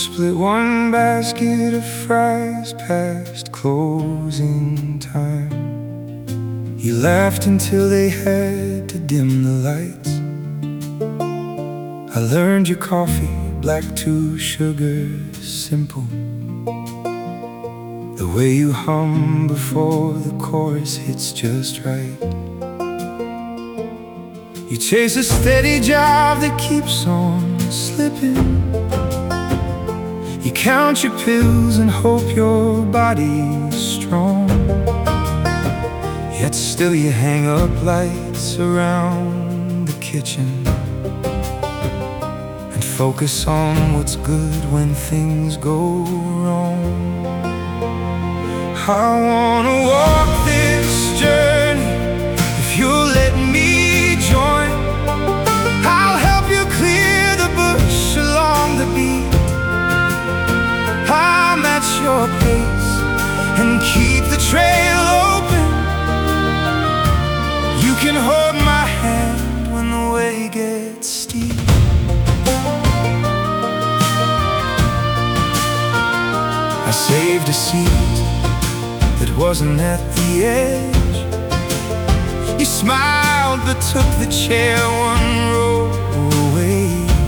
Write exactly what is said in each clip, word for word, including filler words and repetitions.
split one basket of fries past closing time. You laughed until they had to dim the lights. I learned your coffee, black, two sugars, simple. The way you hum before the chorus hits just right. You chase a steady job that keeps on slipping. You count your pills and hope your body's strong. Yet still you hang up lights around the kitchen and focus on what's good when things go wrong. I wanna walk this journey if you'll let me join. I'll help you clear the bush along the beat. I'll match your pace and keep the trail open. You can hold my hand when the way gets steep. I saved a seat that wasn't at the edge. You smiled but took the chair one row away.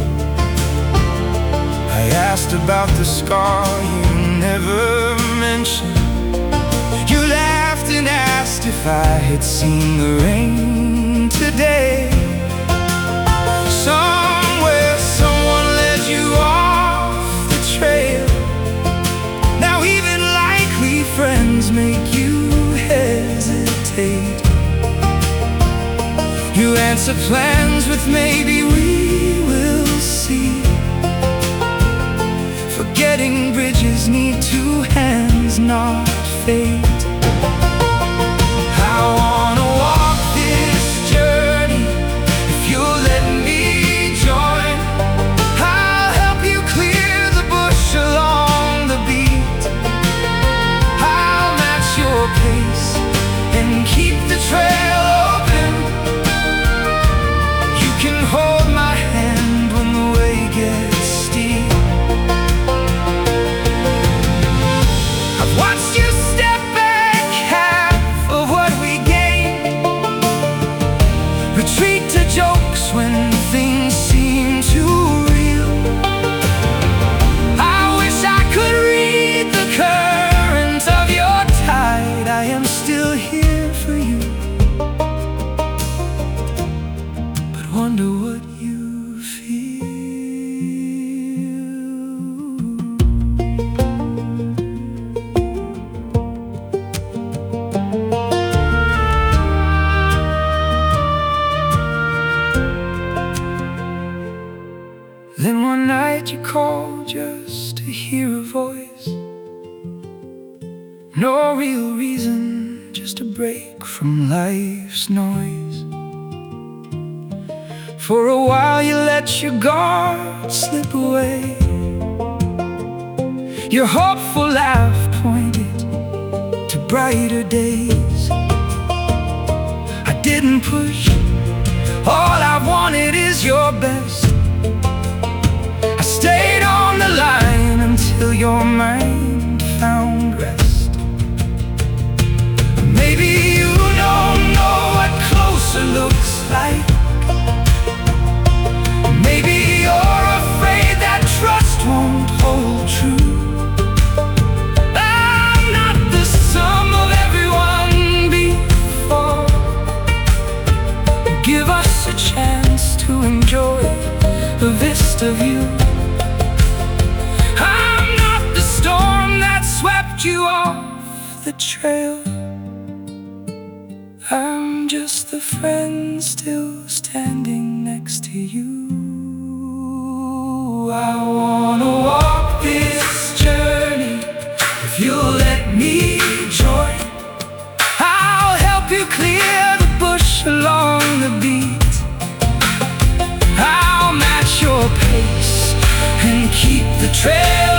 I asked about the scar you never mentioned. You laughed and asked if I had seen the rain today. Somewhere someone led you off the trail. Now even likely friends make you hesitate. You answer plans with maybe we will see. Forgetting bridges need two hands, not fate. I wanna walk this journey if you'll let me join. I'll help you clear the bush along the beat. I'll match your pace and keep the trail open. You can hold my hand when the way gets steep. I've watched you step back half of what we gained. Retreat to jokes when things seem too real. I wish I could read the current of your tide. I am still here for you, but wonder what you feel. Then one night you called just to hear a voice. No real reason, just a break from life's noise. For a while you let your guard slip away. Your hopeful laugh pointed to brighter days. I didn't push, all I wanted is your best. I stayed on the line until your mind found rest. Maybe you don't know what closer looks like. Maybe you're afraid that trust won't hold true. I'm not the sum of everyone before. Give us a chance to enjoy a vista view. I'm not the storm that swept you off the trail. I'm just the friend still standing next to you. I wanna walk this journey if you'll let me join. I'll help you clear the bush along the beat. I'll match your pace and keep the trail